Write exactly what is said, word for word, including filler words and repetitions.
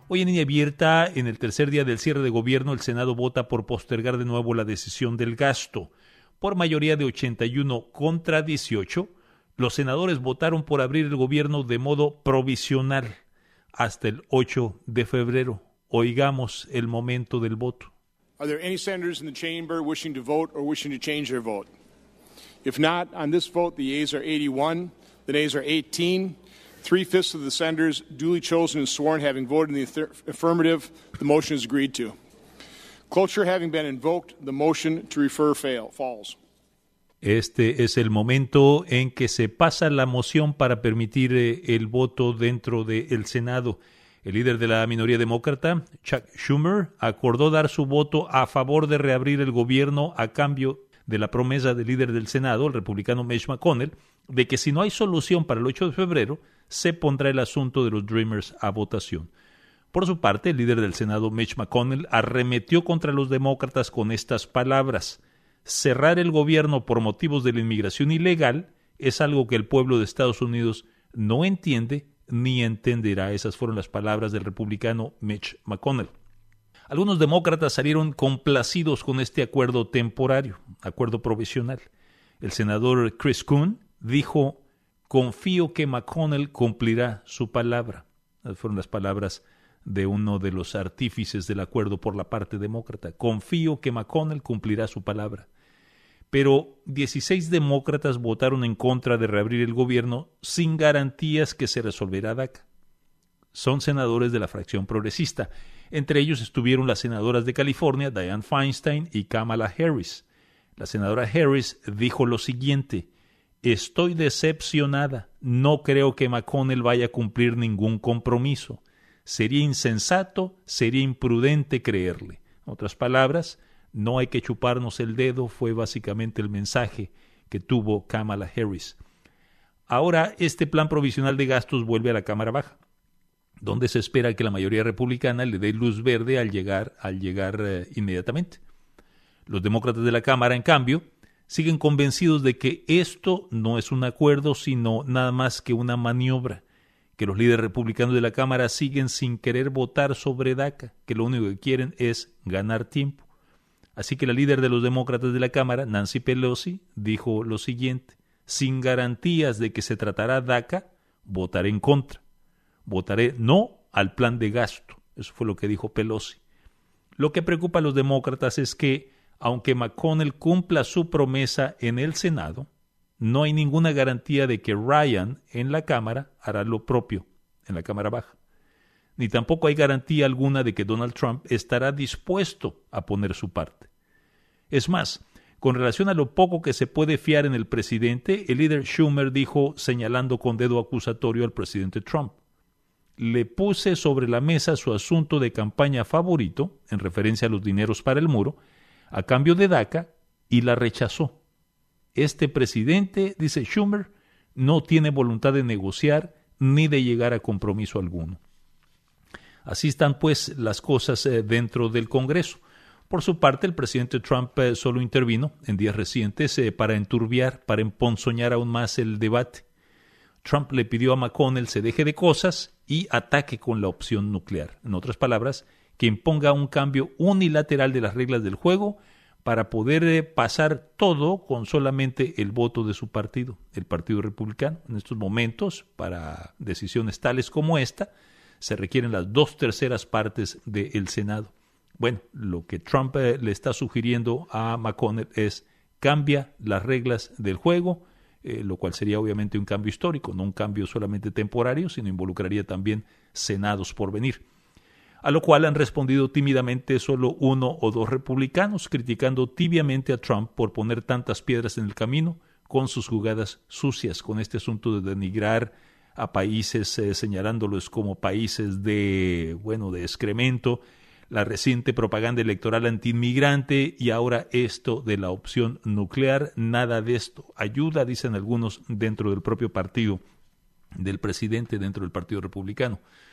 Hoy en línea abierta, en el tercer día del cierre de gobierno, el Senado vota por postergar de nuevo la decisión del gasto. Por mayoría de ochenta y uno contra dieciocho, los senadores votaron por abrir el gobierno de modo provisional hasta el ocho de febrero. Oigamos el momento del voto. Are there any senators in the chamber wishing to vote or wishing to change their vote? If not, on this vote, the yeas are eighty-one, the nays are eighteen. Three-fifths of the senators duly chosen and sworn having voted in the affirmative, the motion is agreed to. Cloture having been invoked, the motion to refer fail, falls. Este es el momento en que se pasa la moción para permitir eh, el voto dentro del Senado. El líder de la minoría demócrata, Chuck Schumer, acordó dar su voto a favor de reabrir el gobierno a cambio de la promesa del líder del Senado, el republicano Mitch McConnell, de que si no hay solución para el ocho de febrero, se pondrá el asunto de los Dreamers a votación. Por su parte, el líder del Senado, Mitch McConnell, arremetió contra los demócratas con estas palabras: cerrar el gobierno por motivos de la inmigración ilegal es algo que el pueblo de Estados Unidos no entiende ni entenderá. Esas fueron las palabras del republicano Mitch McConnell. Algunos demócratas salieron complacidos con este acuerdo temporario, acuerdo provisional. El senador Chris Coons dijo: confío que McConnell cumplirá su palabra. Esas fueron las palabras de uno de los artífices del acuerdo por la parte demócrata. Confío que McConnell cumplirá su palabra. Pero dieciséis demócratas votaron en contra de reabrir el gobierno sin garantías que se resolverá DACA. Son senadores de la fracción progresista. Entre ellos estuvieron las senadoras de California, Dianne Feinstein y Kamala Harris. La senadora Harris dijo lo siguiente: estoy decepcionada. No creo que McConnell vaya a cumplir ningún compromiso. Sería insensato, sería imprudente creerle. En otras palabras, no hay que chuparnos el dedo, fue básicamente el mensaje que tuvo Kamala Harris. Ahora, este plan provisional de gastos vuelve a la Cámara Baja, donde se espera que la mayoría republicana le dé luz verde al llegar, al llegar eh, inmediatamente. Los demócratas de la Cámara, en cambio, siguen convencidos de que esto no es un acuerdo, sino nada más que una maniobra, que los líderes republicanos de la Cámara siguen sin querer votar sobre DACA, que lo único que quieren es ganar tiempo. Así que la líder de los demócratas de la Cámara, Nancy Pelosi, dijo lo siguiente: sin garantías de que se tratará DACA, votaré en contra. Votaré no al plan de gasto. Eso fue lo que dijo Pelosi. Lo que preocupa a los demócratas es que, aunque McConnell cumpla su promesa en el Senado, no hay ninguna garantía de que Ryan en la Cámara hará lo propio en la Cámara Baja. Ni tampoco hay garantía alguna de que Donald Trump estará dispuesto a poner su parte. Es más, con relación a lo poco que se puede fiar en el presidente, el líder Schumer dijo, señalando con dedo acusatorio al presidente Trump: le puse sobre la mesa su asunto de campaña favorito, en referencia a los dineros para el muro, a cambio de DACA, y la rechazó. Este presidente, dice Schumer, no tiene voluntad de negociar ni de llegar a compromiso alguno. Así están, pues, las cosas eh, dentro del Congreso. Por su parte, el presidente Trump eh, solo intervino en días recientes eh, para enturbiar, para emponzoñar aún más el debate. Trump le pidió a McConnell se deje de cosas y ataque con la opción nuclear. En otras palabras, que imponga un cambio unilateral de las reglas del juego para poder eh, pasar todo con solamente el voto de su partido, el Partido Republicano. En estos momentos, para decisiones tales como esta, se requieren las dos terceras partes del Senado. Bueno, lo que Trump eh, le está sugiriendo a McConnell es cambia las reglas del juego, eh, lo cual sería obviamente un cambio histórico, no un cambio solamente temporario, sino involucraría también senados por venir. A lo cual han respondido tímidamente solo uno o dos republicanos, criticando tibiamente a Trump por poner tantas piedras en el camino con sus jugadas sucias, con este asunto de denigrar a países, eh, señalándolos como países de, bueno, de excremento, la reciente propaganda electoral antiinmigrante y ahora esto de la opción nuclear. Nada de esto ayuda, dicen algunos, dentro del propio partido del presidente, dentro del Partido Republicano.